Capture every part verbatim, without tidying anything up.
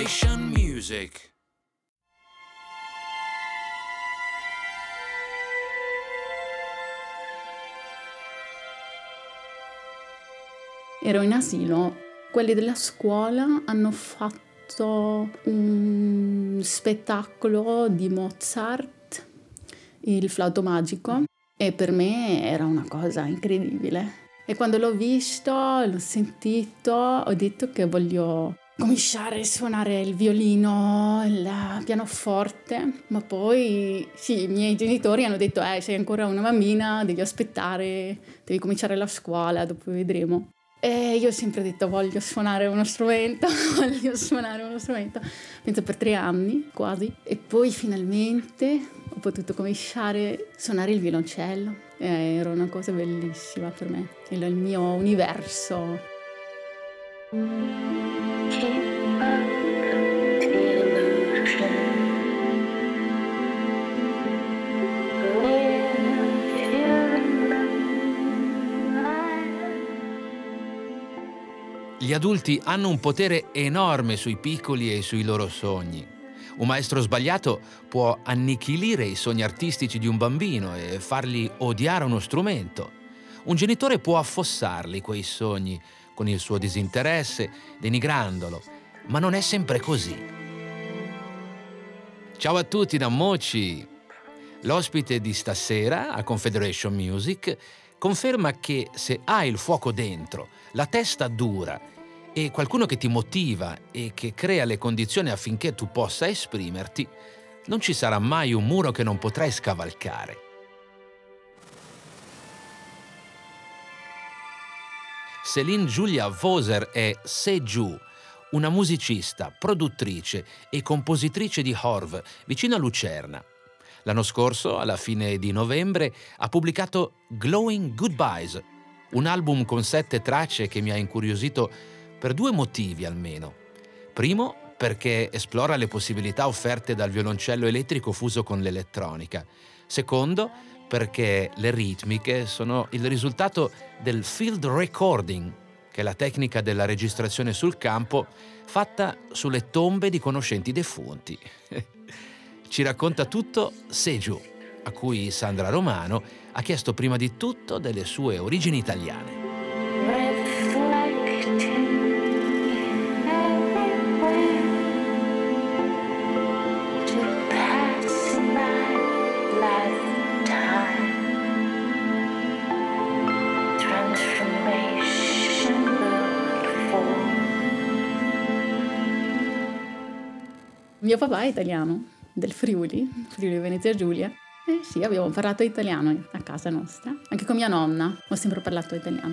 Confederation Music. Ero in asilo, quelli della scuola hanno fatto un spettacolo di Mozart, il flauto magico, e per me era una cosa incredibile. E quando l'ho visto, l'ho sentito, ho detto che voglio cominciare a suonare il violino, il pianoforte, ma poi sì, i miei genitori hanno detto eh, sei ancora una bambina, devi aspettare, devi cominciare la scuola, dopo vedremo. E io ho sempre detto voglio suonare uno strumento, voglio suonare uno strumento, penso per tre anni quasi, e poi finalmente ho potuto cominciare a suonare il violoncello. Eh, era una cosa bellissima per me, era il mio universo. Gli adulti hanno un potere enorme sui piccoli e sui loro sogni. Un maestro sbagliato può annichilire i sogni artistici di un bambino e fargli odiare uno strumento. Un genitore può affossarli quei sogni con il suo disinteresse, denigrandolo, ma non è sempre così. Ciao a tutti da Mochi! L'ospite di stasera a Confederation Music conferma che se hai il fuoco dentro, la testa dura e qualcuno che ti motiva e che crea le condizioni affinché tu possa esprimerti, non ci sarà mai un muro che non potrai scavalcare. Céline Julia Voser è Seju, una musicista, produttrice e compositrice di Horv, vicino a Lucerna. L'anno scorso, alla fine di novembre, ha pubblicato Glowing Goodbyes, un album con sette tracce che mi ha incuriosito per due motivi almeno. Primo, perché esplora le possibilità offerte dal violoncello elettrico fuso con l'elettronica. Secondo, perché le ritmiche sono il risultato del field recording, che è la tecnica della registrazione sul campo fatta sulle tombe di conoscenti defunti. Ci racconta tutto Seju, a cui Sandra Romano ha chiesto prima di tutto delle sue origini italiane. Mio papà è italiano, del Friuli, Friuli Venezia Giulia. Eh sì, abbiamo parlato italiano a casa nostra. Anche con mia nonna ho sempre parlato italiano.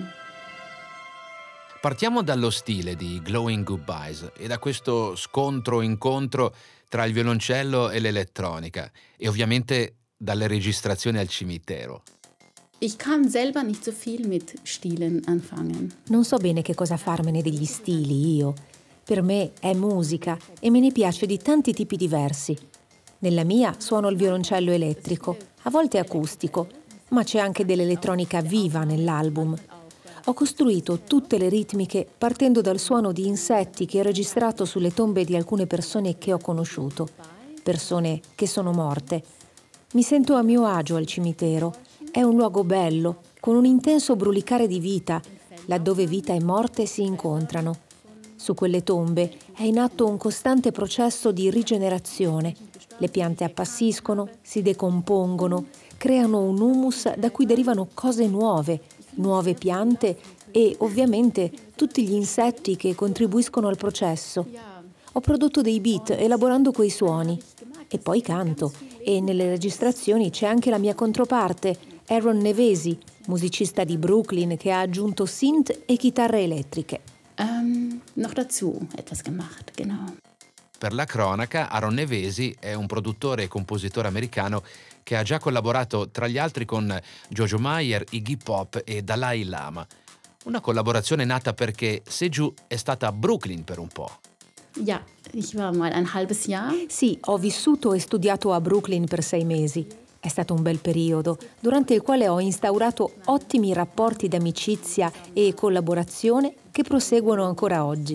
Partiamo dallo stile di Glowing Goodbyes e da questo scontro-incontro tra il violoncello e l'elettronica e ovviamente dalle registrazioni al cimitero. Ich kann selber nicht so viel mit Stilen anfangen. Non so bene che cosa farmene degli stili io. Per me è musica e me ne piace di tanti tipi diversi. Nella mia suono il violoncello elettrico, a volte acustico, ma c'è anche dell'elettronica viva nell'album. Ho costruito tutte le ritmiche partendo dal suono di insetti che ho registrato sulle tombe di alcune persone che ho conosciuto, persone che sono morte. Mi sento a mio agio al cimitero. È un luogo bello, con un intenso brulicare di vita, laddove vita e morte si incontrano. Su quelle tombe è in atto un costante processo di rigenerazione. Le piante appassiscono, si decompongono, creano un humus da cui derivano cose nuove, nuove piante e ovviamente tutti gli insetti che contribuiscono al processo. Ho prodotto dei beat elaborando quei suoni e poi canto, e nelle registrazioni c'è anche la mia controparte, Aaron Nevesi, musicista di Brooklyn che ha aggiunto synth e chitarre elettriche. Um, noch dazu etwas gemacht, genau. Per la cronaca, Aaron Nevesi è un produttore e compositore americano che ha già collaborato tra gli altri con Jojo Mayer, Iggy Pop e Dalai Lama. Una collaborazione nata perché Seju è stata a Brooklyn per un po'. Ja, ich war mal ein halbes Jahr. Sì, ho vissuto e studiato a Brooklyn per sei mesi. È stato un bel periodo, durante il quale ho instaurato ottimi rapporti d'amicizia e collaborazione che proseguono ancora oggi.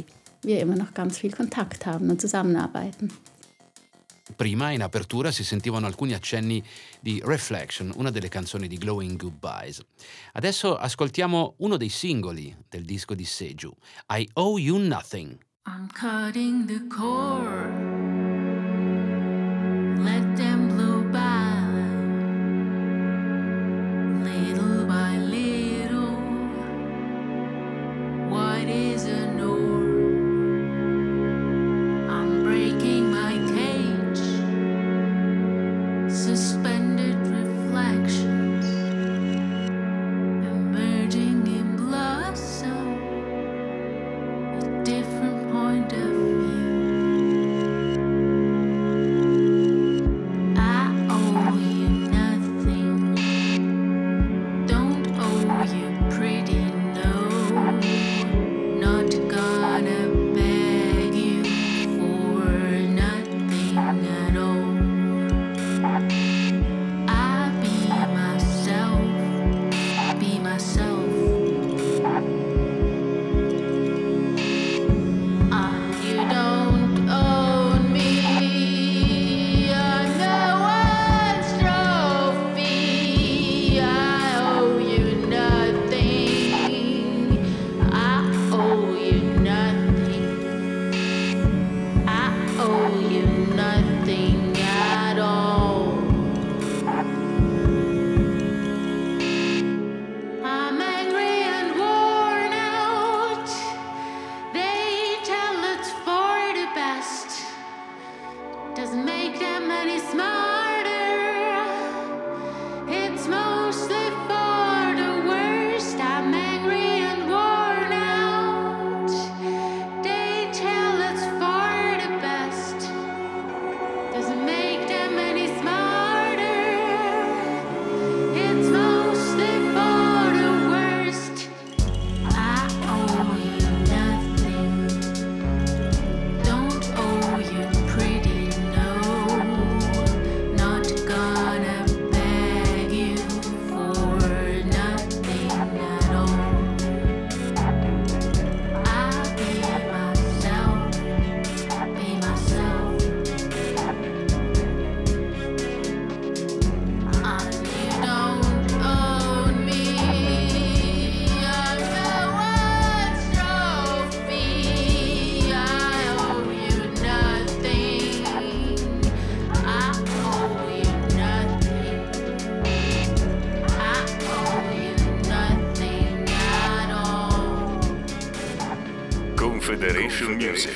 wir immer noch ganz viel Kontakt haben und zusammenarbeiten. Prima, in apertura, si sentivano alcuni accenni di Reflection, una delle canzoni di Glowing Goodbyes. Adesso ascoltiamo uno dei singoli del disco di Seju, I Owe You Nothing. I'm cutting the cord, let them blow by, little by little, what is a norm? I'm breaking my cage, suspended reflections, emerging in blossom, a different point of view. I owe you nothing, don't owe you pretty, no, not gonna beg you for nothing at all. I be myself, be myself. Ah, you don't own me. I'm no one's trophy. I owe you nothing. I owe you nothing. I owe you nothing at all. I'm angry and worn out. They tell it's for the best. Doesn't make them any smarter. It's mostly for the worst. I'm angry and worn out. They tell it's for the best. Doesn't make them any smarter. It's mostly for the worst. I owe you nothing. Don't owe you pretty, no. Not gonna beg you for nothing at all. I be myself, be myself. And you don't own me. I'm no one's trophy. I owe you nothing. I owe you nothing. I owe you nothing at all. Confederation Music.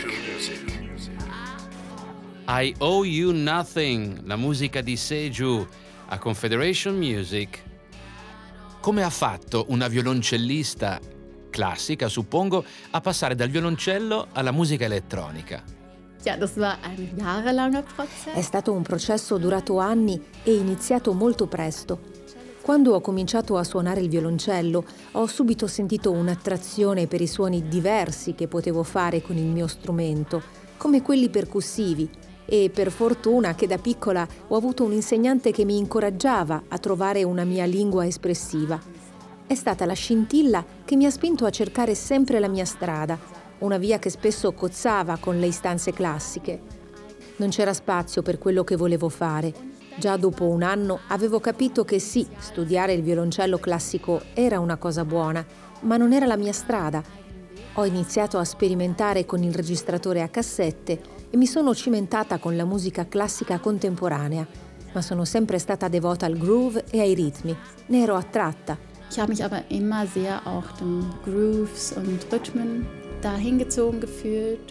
I Owe You Nothing, la musica di Seju a Confederation Music. Come ha fatto una violoncellista classica, suppongo, a passare dal violoncello alla musica elettronica? Ja, das war ein jahrelanger È Prozess. stato un processo durato anni e iniziato molto presto. Quando ho cominciato a suonare il violoncello, ho subito sentito un'attrazione per i suoni diversi che potevo fare con il mio strumento, come quelli percussivi, e per fortuna che da piccola ho avuto un insegnante che mi incoraggiava a trovare una mia lingua espressiva. È stata la scintilla che mi ha spinto a cercare sempre la mia strada, una via che spesso cozzava con le istanze classiche. Non c'era spazio per quello che volevo fare. Già dopo un anno avevo capito che sì, studiare il violoncello classico era una cosa buona, ma non era la mia strada. Ho iniziato a sperimentare con il registratore a cassette e mi sono cimentata con la musica classica contemporanea, ma sono sempre stata devota al groove e ai ritmi. Ne ero attratta. Ich habe mich aber immer sehr auch den Grooves und Rhythmen dahin gezogen gefühlt.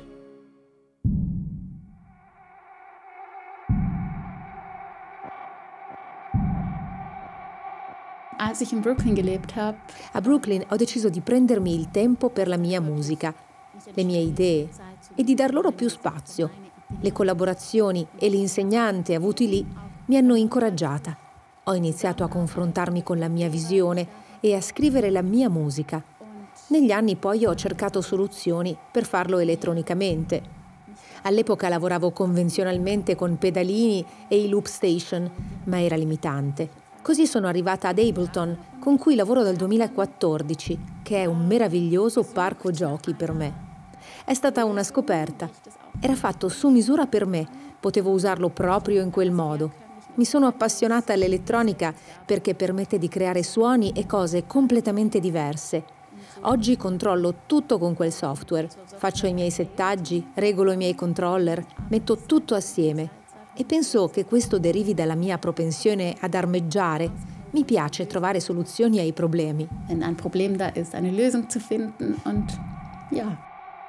Als ich in Brooklyn gelebt habe, A Brooklyn ho deciso di prendermi il tempo per la mia musica, le mie idee e di dar loro più spazio. Le collaborazioni e l'insegnante avuti lì mi hanno incoraggiata. Ho iniziato a confrontarmi con la mia visione e a scrivere la mia musica. Negli anni poi ho cercato soluzioni per farlo elettronicamente. All'epoca lavoravo convenzionalmente con pedalini e i loop station, ma era limitante. Così sono arrivata ad Ableton, con cui lavoro dal duemilaquattordici, che è un meraviglioso parco giochi per me. È stata una scoperta. Era fatto su misura per me, potevo usarlo proprio in quel modo. Mi sono appassionata all'elettronica perché permette di creare suoni e cose completamente diverse. Oggi controllo tutto con quel software, faccio i miei settaggi, regolo i miei controller, metto tutto assieme e penso che questo derivi dalla mia propensione ad armeggiare. Mi piace trovare soluzioni ai problemi. Wenn ein Problem da ist, eine Lösung zu finden und ja.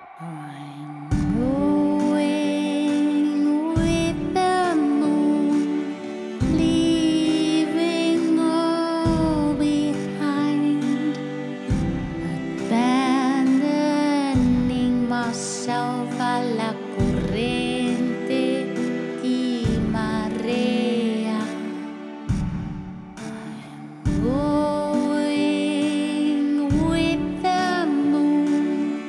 Going with the moon, leaving all behind, abandoning myself alla corrente di marea. I'm going with the moon,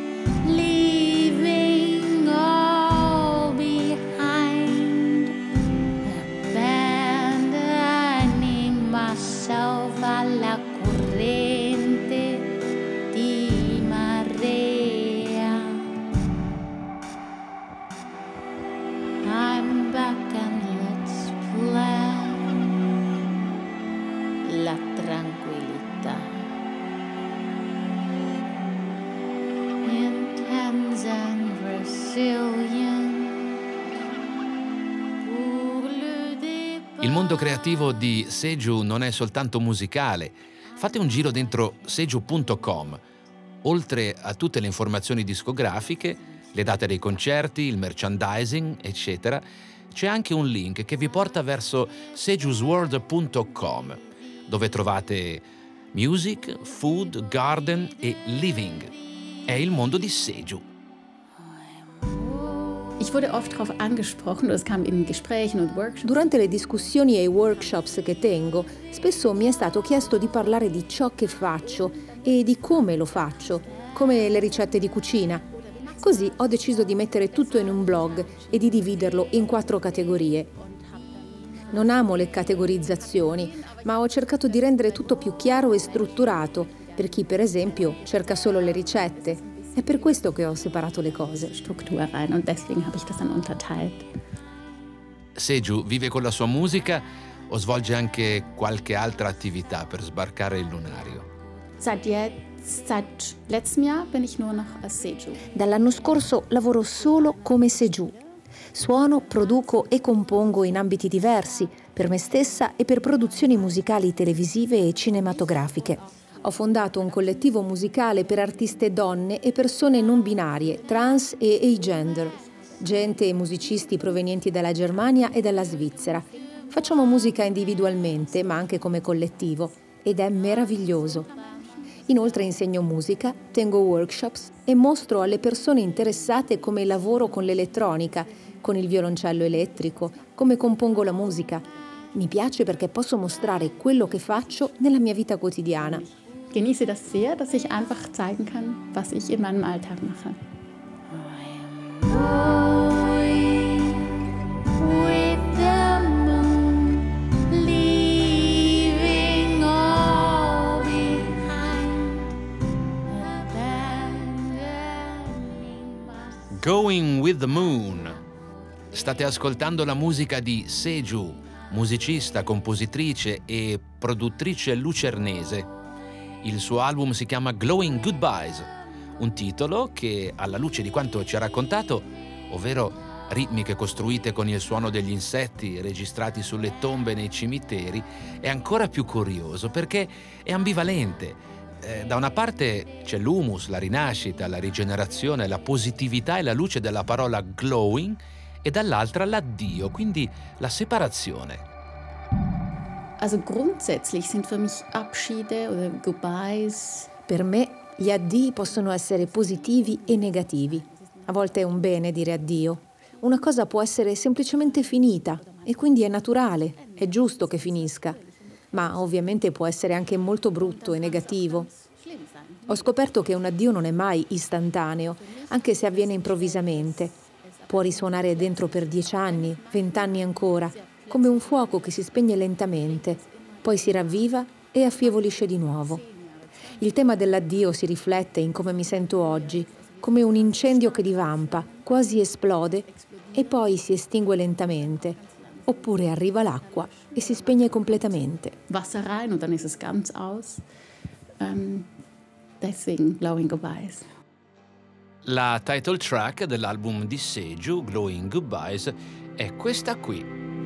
leaving all behind, abandoning myself alla corrente di marea. I'm back and let's play la tranquillità. Intense and resilient. Pour le départ. Il mondo creativo di Seju non è soltanto musicale. Fate un giro dentro seju punto com. Oltre a tutte le informazioni discografiche, le date dei concerti, il merchandising, eccetera, c'è anche un link che vi porta verso sejusworld punto com, dove trovate music, food, garden e living. È il mondo di Seju. Ich wurde oft darauf angesprochen, das kam in Gesprächen und Workshops. Durante le discussioni e i workshops che tengo, spesso mi è stato chiesto di parlare di ciò che faccio e di come lo faccio, come le ricette di cucina. Così ho deciso di mettere tutto in un blog e di dividerlo in quattro categorie. Non amo le categorizzazioni, ma ho cercato di rendere tutto più chiaro e strutturato per chi, per esempio, cerca solo le ricette. È per questo che ho separato le cose. Struktur rein und deswegen habe ich das dann unterteilt. Seju vive con la sua musica o svolge anche qualche altra attività per sbarcare il lunario? Seit jetzt, seit letztem Jahr bin ich nur noch als Seju. Dall'anno scorso lavoro solo come Seju. Suono, produco e compongo in ambiti diversi, per me stessa e per produzioni musicali televisive e cinematografiche. Ho fondato un collettivo musicale per artiste donne e persone non binarie, trans e agender, gente e musicisti provenienti dalla Germania e dalla Svizzera. Facciamo musica individualmente, ma anche come collettivo, ed è meraviglioso. Inoltre insegno musica, tengo workshops e mostro alle persone interessate come lavoro con l'elettronica, con il violoncello elettrico, come compongo la musica. Mi piace perché posso mostrare quello che faccio nella mia vita quotidiana. Genieße das sehr, dass ich einfach zeigen kann, was ich in meinem Alltag mache. Going with the moon, leaving all behind, abandoning myself. Going with the Moon. State ascoltando la musica di Seju, musicista, compositrice e produttrice lucernese. Il suo album si chiama Glowing Goodbyes, un titolo che, alla luce di quanto ci ha raccontato, ovvero ritmiche costruite con il suono degli insetti registrati sulle tombe nei cimiteri, è ancora più curioso perché è ambivalente. Eh, da una parte c'è l'humus, la rinascita, la rigenerazione, la positività e la luce della parola glowing, e dall'altra l'addio, quindi la separazione. Also grundsätzlich sind für mich Abschiede oder Goodbyes. Per me gli addii possono essere positivi e negativi. A volte è un bene dire addio. Una cosa può essere semplicemente finita e quindi è naturale, è giusto che finisca. Ma ovviamente può essere anche molto brutto e negativo. Ho scoperto che un addio non è mai istantaneo, anche se avviene improvvisamente. Può risuonare dentro per dieci anni, vent'anni ancora, come un fuoco che si spegne lentamente, poi si ravviva e affievolisce di nuovo. Il tema dell'addio si riflette in come mi sento oggi, come un incendio che divampa, quasi esplode e poi si estingue lentamente, oppure arriva l'acqua e si spegne completamente. Wasser rein und dann ist es ganz aus. Ähm, deswegen Glowing Goodbyes. La title track dell'album di Seju, Glowing Goodbyes, è questa qui.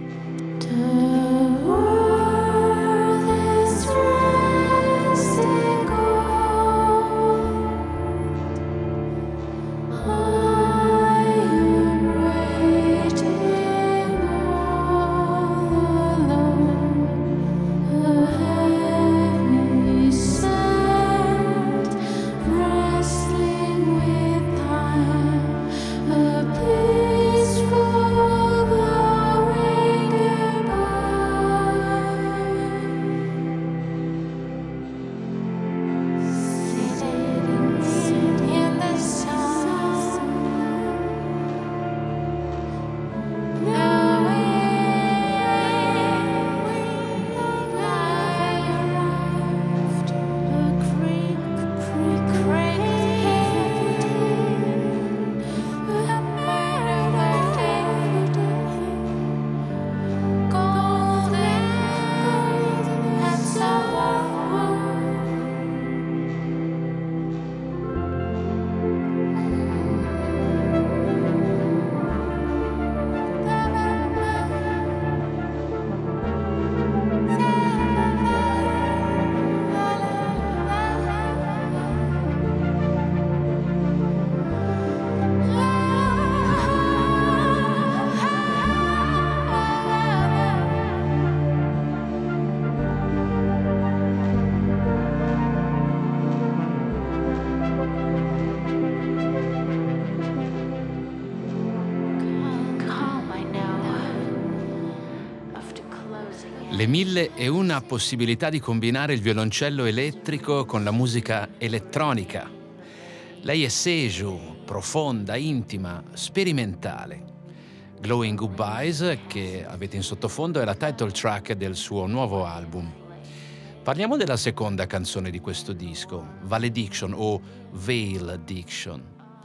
Le mille e una possibilità di combinare il violoncello elettrico con la musica elettronica. Lei è Seju, profonda, intima, sperimentale. Glowing Goodbyes, che avete in sottofondo, è la title track del suo nuovo album. Parliamo della seconda canzone di questo disco, Valediction o Valediction.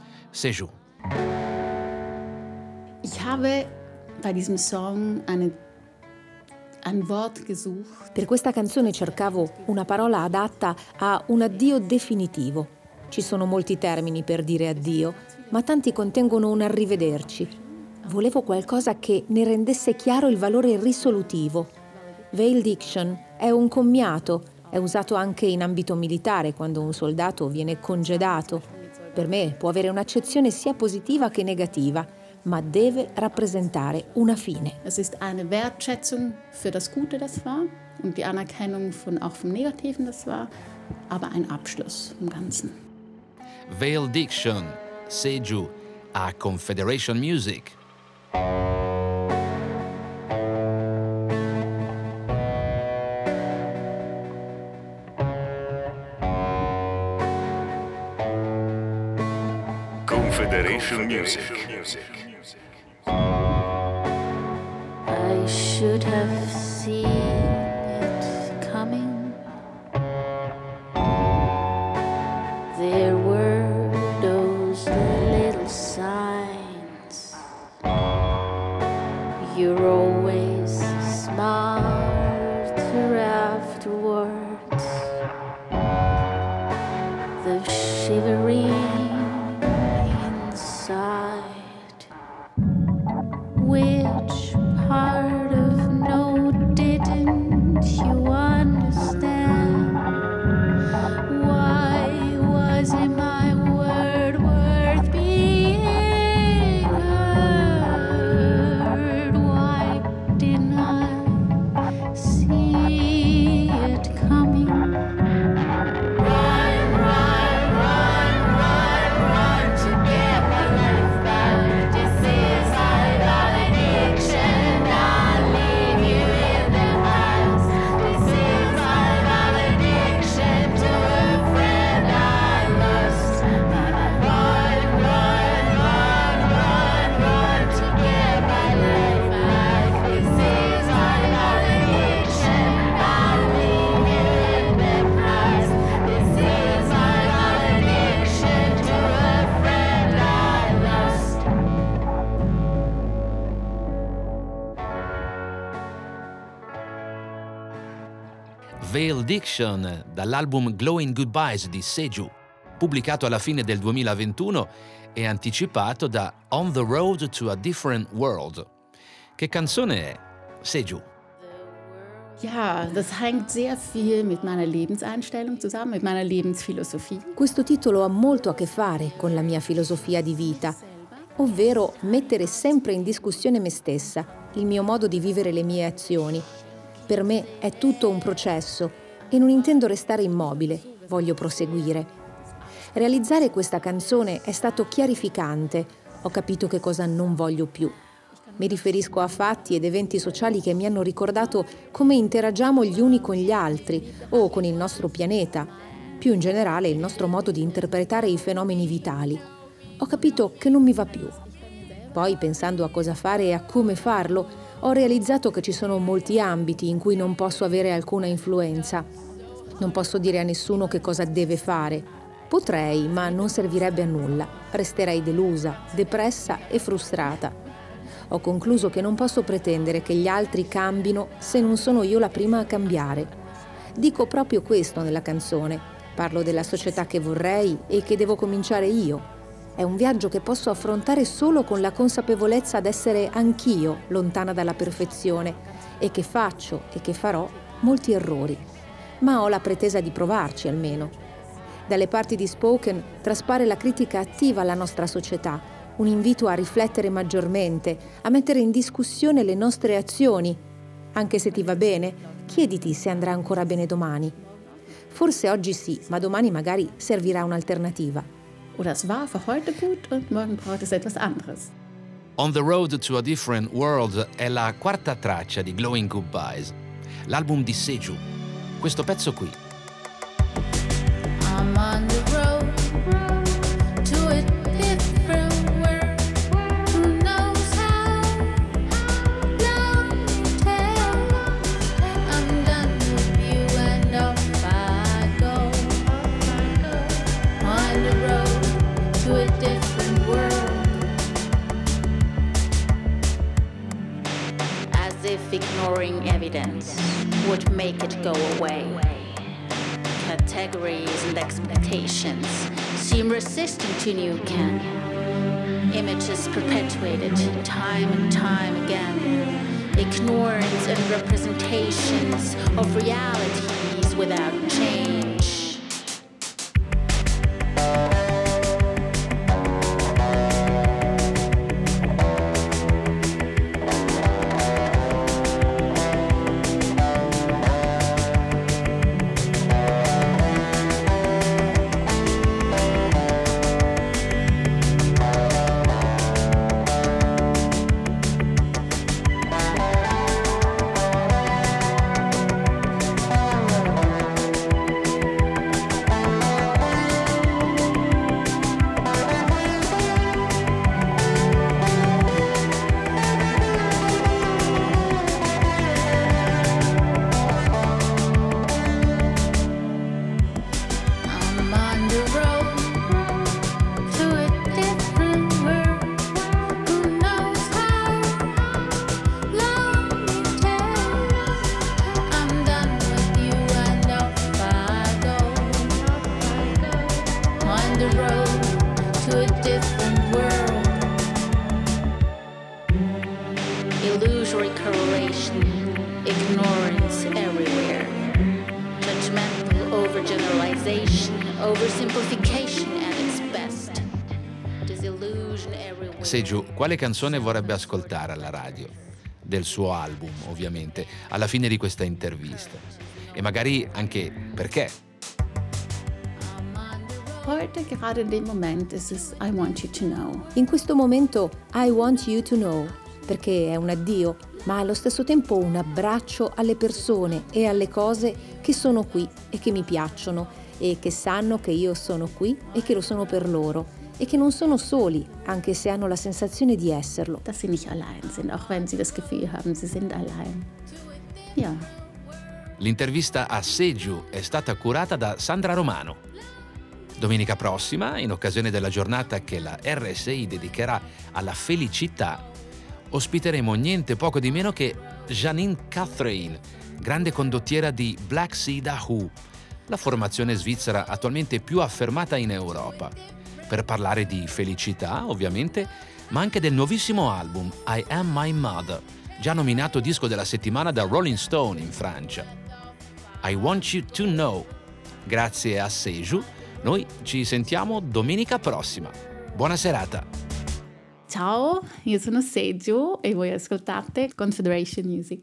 Seju. Ich habe bei diesem Song eine ein Wort gesucht. Per questa canzone cercavo una parola adatta a un addio definitivo. Ci sono molti termini per dire addio, ma tanti contengono un arrivederci. Volevo qualcosa che ne rendesse chiaro il valore risolutivo. Valediction è un commiato, è usato anche in ambito militare quando un soldato viene congedato. Per me può avere un'accezione sia positiva che negativa, ma deve rappresentare una fine. Es ist eine Wertschätzung für das Gute, das war, und die Anerkennung von, auch vom Negativen, das war, aber ein Abschluss im Ganzen. Valediction, Seju, a Confederation Music. Confederation Music. I should have seen it coming. There were those little signs. You're always smarter afterwards. The shivering inside. Which part of no didn't you understand? Why wasn't my word worth being heard? Why didn't I see it coming? Veil Diction dall'album Glowing Goodbyes di Seju, pubblicato alla fine del duemilaventuno e anticipato da On the Road to a Different World. Che canzone è? Seju. Ja, das hängt sehr viel mit meiner Lebenseinstellung zusammen, mit meiner Lebensphilosophie. Questo titolo ha molto a che fare con la mia filosofia di vita, ovvero mettere sempre in discussione me stessa, il mio modo di vivere le mie azioni. Per me è tutto un processo e non intendo restare immobile, voglio proseguire. Realizzare questa canzone è stato chiarificante, ho capito che cosa non voglio più. Mi riferisco a fatti ed eventi sociali che mi hanno ricordato come interagiamo gli uni con gli altri o con il nostro pianeta, più in generale il nostro modo di interpretare i fenomeni vitali. Ho capito che non mi va più. Poi, pensando a cosa fare e a come farlo, ho realizzato che ci sono molti ambiti in cui non posso avere alcuna influenza. Non posso dire a nessuno che cosa deve fare. Potrei, ma non servirebbe a nulla. Resterei delusa, depressa e frustrata. Ho concluso che non posso pretendere che gli altri cambino se non sono io la prima a cambiare. Dico proprio questo nella canzone. Parlo della società che vorrei e che devo cominciare io. È un viaggio che posso affrontare solo con la consapevolezza d'essere anch'io lontana dalla perfezione e che faccio e che farò molti errori. Ma ho la pretesa di provarci almeno. Dalle parti di Spoken traspare la critica attiva alla nostra società, un invito a riflettere maggiormente, a mettere in discussione le nostre azioni. Anche se ti va bene, chiediti se andrà ancora bene domani. Forse oggi sì, ma domani magari servirà un'alternativa. Oder es war für heute gut und morgen braucht es etwas anderes. On the Road to a Different World è la quarta traccia di Glowing Goodbyes, l'album di Seju. Questo pezzo qui. I'm on the road to a different world. Who knows how long it takes? I'm done with you and off I go. On the road to a different world. As if ignoring evidence would make it go away. Categories and expectations seem resistant to new ken. Images perpetuated time and time again. Ignorance and representations of realities without change. Illusory correlation, ignorance everywhere, judgmental overgeneralization, oversimplification at its best, disillusion everywhere. Seju, quale canzone vorrebbe ascoltare alla radio? Del suo album, ovviamente, alla fine di questa intervista. E magari anche perché. Heute, gerade in dem Moment, ist es I Want You to Know. In questo momento I want you to know, perché è un addio, ma allo stesso tempo un abbraccio alle persone e alle cose che sono qui e che mi piacciono e che sanno che io sono qui e che lo sono per loro e che non sono soli, anche se hanno la sensazione di esserlo. Dass sie nicht allein sind, auch wenn sie das Gefühl haben, sie sind allein. Ja. L'intervista a Seju è stata curata da Sandra Romano. Domenica prossima, in occasione della giornata che la R S I dedicherà alla felicità, ospiteremo niente poco di meno che Janine Catherine, grande condottiera di Black Sea The Who, la formazione svizzera attualmente più affermata in Europa, per parlare di felicità, ovviamente, ma anche del nuovissimo album I Am My Mother, già nominato disco della settimana da Rolling Stone in Francia. I Want You to Know. Grazie a Seju, noi ci sentiamo domenica prossima. Buona serata. Ciao, io sono Seju e voi ascoltate Confederation Music.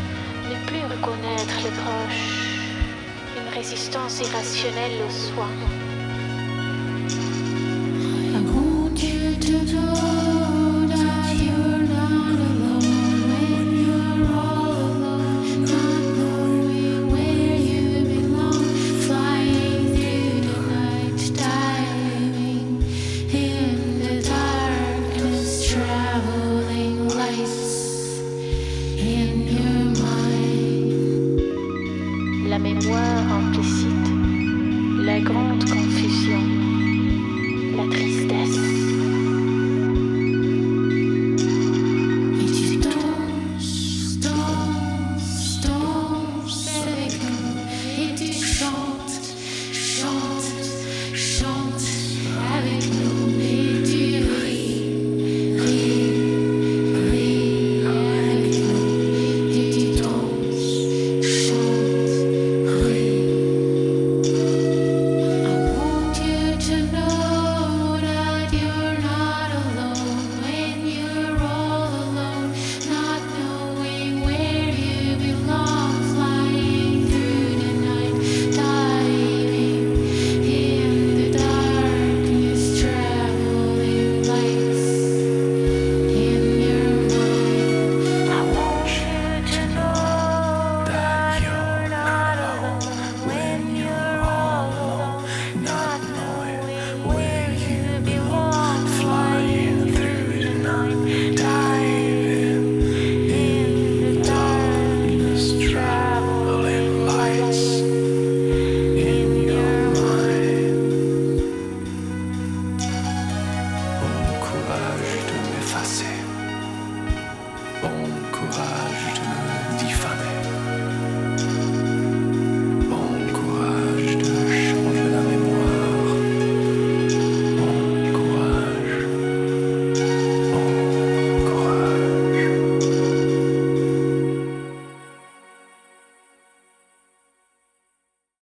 Irrationnelle au soin.